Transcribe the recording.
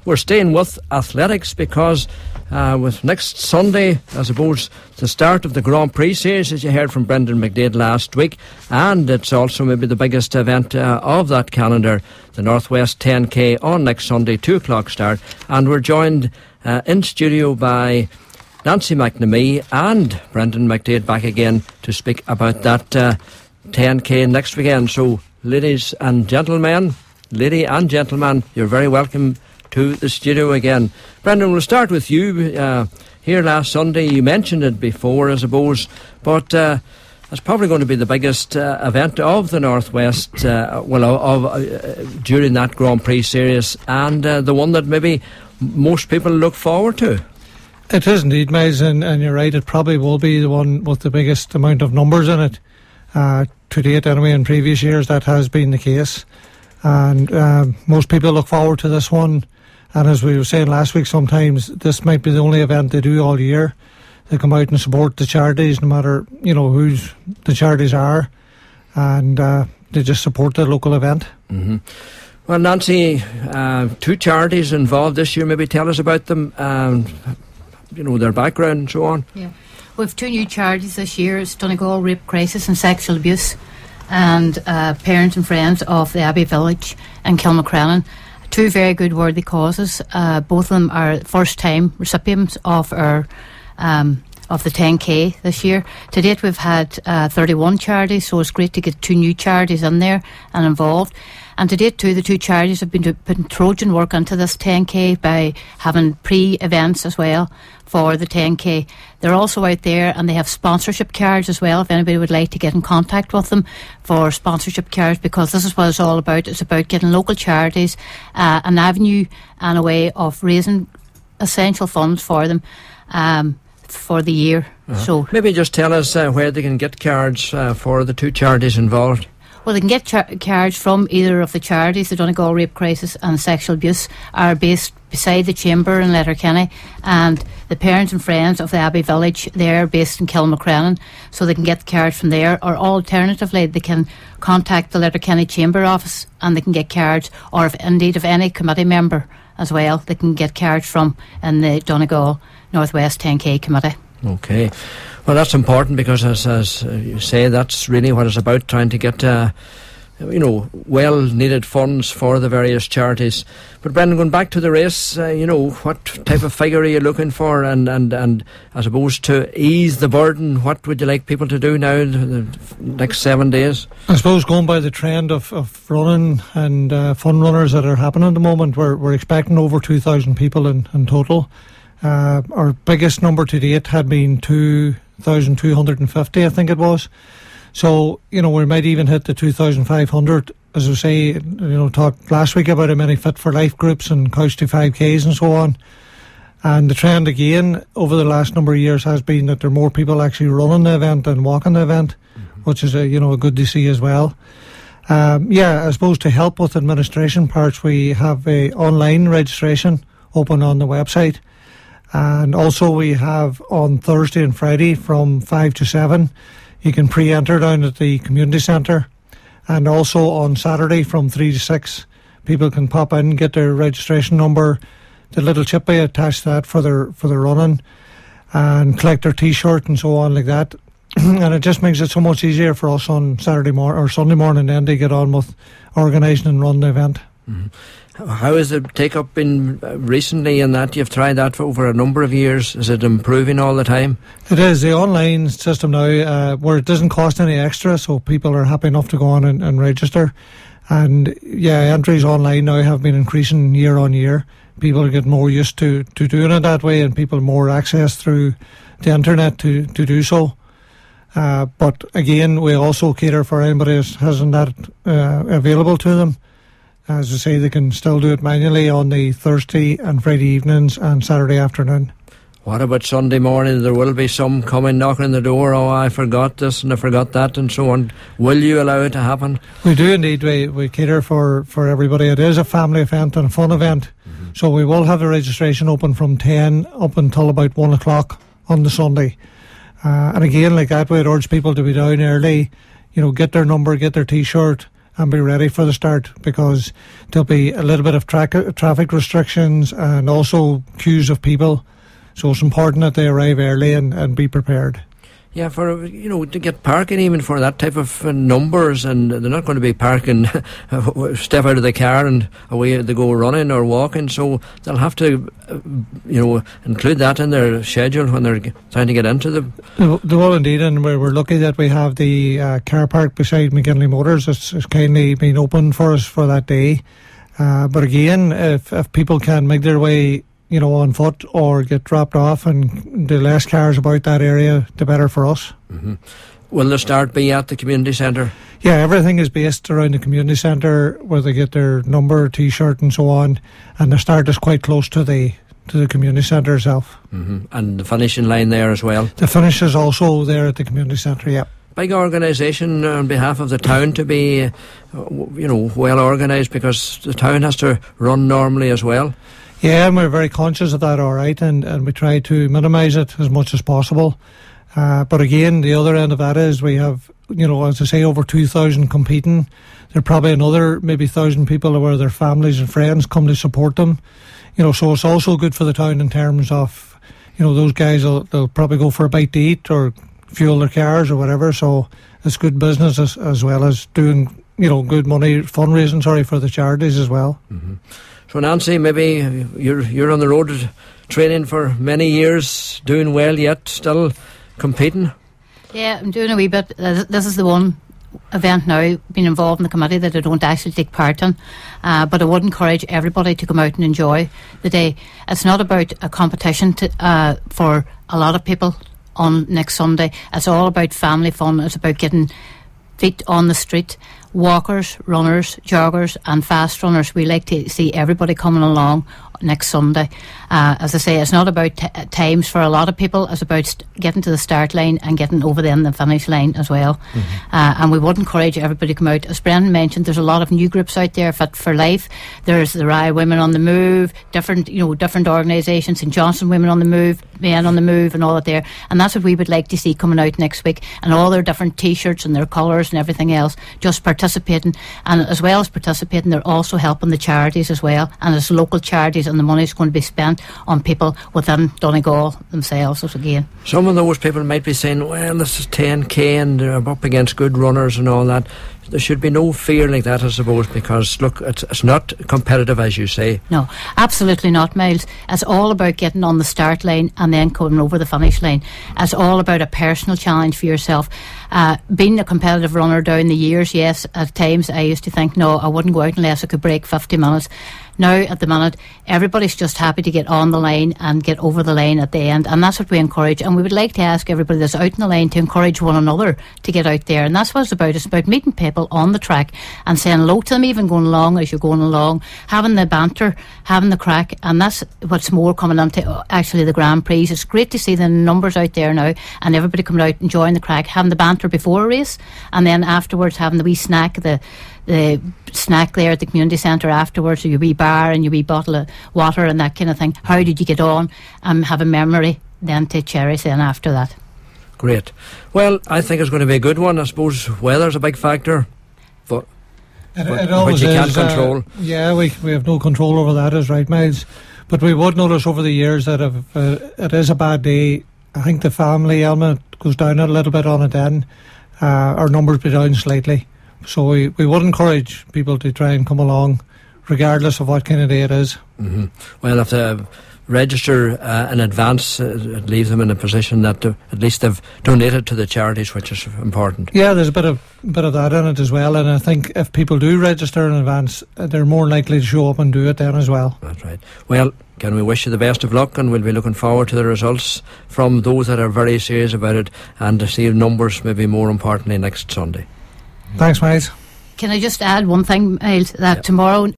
we're staying with athletics because with next Sunday, I suppose, the start of the Grand Prix series, as you heard from Brendan McDade last week, and it's also maybe the biggest event of that calendar, the Northwest 10K on next Sunday, 2 o'clock start, and we're joined in studio by Nancy McNamee and Brendan McDade back again to speak about that 10K next weekend. So, lady and gentlemen, you're very welcome to the studio again. Brendan, we'll start with you. Here last Sunday, you mentioned it before, I suppose, but it's probably going to be the biggest event of the Northwest, during that Grand Prix series, and the one that maybe most people look forward to. It is indeed, Miles, and you're right, it probably will be the one with the biggest amount of numbers in it. To date, anyway, in previous years, that has been the case. And most people look forward to this one. And as we were saying last week, sometimes this might be the only event they do all year. They come out and support the charities, no matter, who the charities are. And they just support the local event. Mm-hmm. Well, Nancy, 2 charities involved this year. Maybe tell us about them, their background and so on. Yeah. We have 2 new charities this year. It's Donegal Rape Crisis and Sexual Abuse, and Parents and Friends of the Abbey Village in Kilmacrennan. 2 very good worthy causes. Both of them are first-time recipients of our of the 10K this year. To date, we've had 31 charities, so it's great to get 2 new charities in there and involved. And to date, the 2 charities have been putting Trojan work into this 10K by having pre-events as well for the 10K. They're also out there and they have sponsorship cards as well, if anybody would like to get in contact with them for sponsorship cards, because this is what it's all about. It's about getting local charities an avenue and a way of raising essential funds for them for the year. Uh-huh. So maybe just tell us where they can get cards for the 2 charities involved. Well, they can get cards from either of the charities. The Donegal Rape Crisis and Sexual Abuse are based beside the Chamber in Letterkenny, and the Parents and Friends of the Abbey Village, they're based in Kilmacrennan, so they can get cards from there, or alternatively they can contact the Letterkenny Chamber office and they can get cards, or if any committee member as well, they can get cards from in the Donegal Northwest 10K committee. Okay. Well, that's important because, as you say, that's really what it's about, trying to get, well-needed funds for the various charities. But, Brendan, going back to the race, what type of figure are you looking for? And I suppose to ease the burden, what would you like people to do now the next 7 days? I suppose going by the trend of running and fun runners that are happening at the moment, we're expecting over 2,000 people in total. Our biggest number to date had been 2,250, I think it was. So, we might even hit the 2,500. As I say, talked last week about how many Fit for Life groups and Couch to 5Ks and so on. And the trend again over the last number of years has been that there are more people actually running the event than walking the event, which is good to see as well. I suppose to help with administration parts, we have a online registration open on the website. And also we have on Thursday and Friday from 5 to 7, you can pre-enter down at the community centre. And also on Saturday from 3 to 6, people can pop in, get their registration number, the little chip attached to that for their running, and collect their T-shirt and so on like that. And it just makes it so much easier for us on Saturday morning or Sunday morning then to get on with organising and run the event. Mm-hmm. How has the take-up been recently in that you've tried that for over a number of years? Is it improving all the time? It is. The online system now, where it doesn't cost any extra, so people are happy enough to go on and register. And entries online now have been increasing year on year. People get more used to doing it that way, and people more access through the internet to do so. But again, we also cater for anybody that hasn't that available to them. As I say, they can still do it manually on the Thursday and Friday evenings and Saturday afternoon. What about Sunday morning? There will be some coming knocking on the door, I forgot this and I forgot that and so on. Will you allow it to happen? We do indeed. We cater for everybody. It is a family event and a fun event. Mm-hmm. So we will have the registration open from 10 up until about 1 o'clock on the Sunday. And again, like that, we'd urge people to be down early, get their number, get their T-shirt, and be ready for the start, because there'll be a little bit of traffic restrictions and also queues of people. So it's important that they arrive early and be prepared. Yeah, for to get parking even for that type of numbers, and they're not going to be parking step out of the car and away they go running or walking, so they'll have to include that in their schedule when they're trying to get into the... They will indeed, and we're lucky that we have the car park beside McGinley Motors. It's kindly been open for us for that day. But again, if people can make their way on foot or get dropped off, and the less cars about that area, the better for us. Mm-hmm. Will the start be at the community centre? Yeah, everything is based around the community centre, where they get their number, T-shirt and so on, and the start is quite close to the community centre itself. Mm-hmm. And the finishing line there as well? The finish is also there at the community centre, yeah. Big organisation on behalf of the town to be well organised, because the town has to run normally as well. Yeah, and we're very conscious of that, all right, and we try to minimise it as much as possible. But again, the other end of that is we have, as I say, over 2,000 competing. There are probably another maybe 1,000 people where their families and friends come to support them. So it's also good for the town in terms of, those guys, they'll probably go for a bite to eat or fuel their cars or whatever. So it's good business as well as doing, good money, fundraising, for the charities as well. Mm-hmm. So Nancy, maybe you're on the road training for many years, doing well yet, still competing? Yeah, I'm doing a wee bit. This is the one event now, being involved in the committee, that I don't actually take part in. But I would encourage everybody to come out and enjoy the day. It's not about a competition for a lot of people on next Sunday. It's all about family fun. It's about getting feet on the street. Walkers, runners, joggers and fast runners. We like to see everybody coming along next Sunday. As I say, it's not about times for a lot of people. It's about getting to the start line and getting over then the finish line as well. Mm-hmm. And we would encourage everybody to come out. As Brendan mentioned, there's a lot of new groups out there, Fit for Life. There's the Rye Women on the Move, different organisations, St Johnstone Women on the Move, Men on the Move and all that there. And that's what we would like to see coming out next week, and all their different T-shirts and their colours and everything else, just participating. And as well as participating, they're also helping the charities as well, and it's local charities, and the money is going to be spent on people within Donegal themselves again. Some of those people might be saying, well, this is 10k and they're up against good runners and all that. There should be no fear like that, I suppose, because look, it's not competitive, as you say. No, absolutely not, Miles. It's all about getting on the start line and then coming over the finish line. It's all about a personal challenge for yourself. Being a competitive runner down the years, yes, at times I used to think, no, I wouldn't go out unless I could break 50 minutes. Now, at the minute, everybody's just happy to get on the line and get over the line at the end, and that's what we encourage. And we would like to ask everybody that's out in the line to encourage one another to get out there, and that's what it's about. It's about meeting people on the track and saying hello to them, even going along as you're going along, having the banter, having the crack, and that's what's more coming onto actually the Grand Prix. It's great to see the numbers out there now, and everybody coming out enjoying the crack, having the banter before a race, and then afterwards having the wee snack, the snack there at the community centre afterwards, or your wee bar and your wee bottle of water and that kind of thing. How did you get on? Have a memory then to cherish then after that. Great. Well, I think it's going to be a good one. I suppose weather's a big factor, but it always which you can't is, control. Yeah, we have no control over that, is right, Miles. But we would notice over the years that if it is a bad day, I think the family element goes down a little bit on it then. Our numbers be down slightly. So we would encourage people to try and come along regardless of what kind of day it is. Mm-hmm. Well, if they register in advance, it leaves them in a position that at least they've donated to the charities, which is important. Yeah, there's a bit of that in it as well, and I think if people do register in advance, they're more likely to show up and do it then as well. That's right. Well, can we wish you the best of luck, and we'll be looking forward to the results from those that are very serious about it, and to see numbers maybe more importantly next Sunday. Thanks, Miles. Can I just add one thing, Miles, that tomorrow